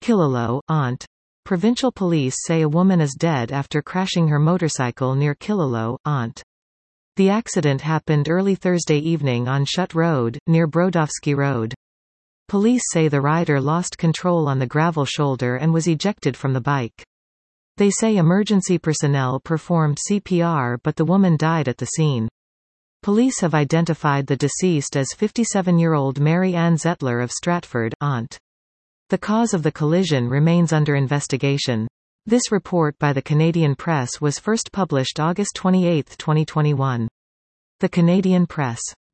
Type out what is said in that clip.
Killaloe, Ont. Provincial police say a woman is dead after crashing her motorcycle near Killaloe, Ont. The accident happened early Thursday evening on Shutt Road, near Brodowski Road. Police say the rider lost control on the gravel shoulder and was ejected from the bike. They say emergency personnel performed CPR but the woman died at the scene. Police have identified the deceased as 57-year-old Mary Ann Zettler of Stratford, Ont. The cause of the collision remains under investigation. This report by the Canadian Press was first published August 28, 2021. The Canadian Press.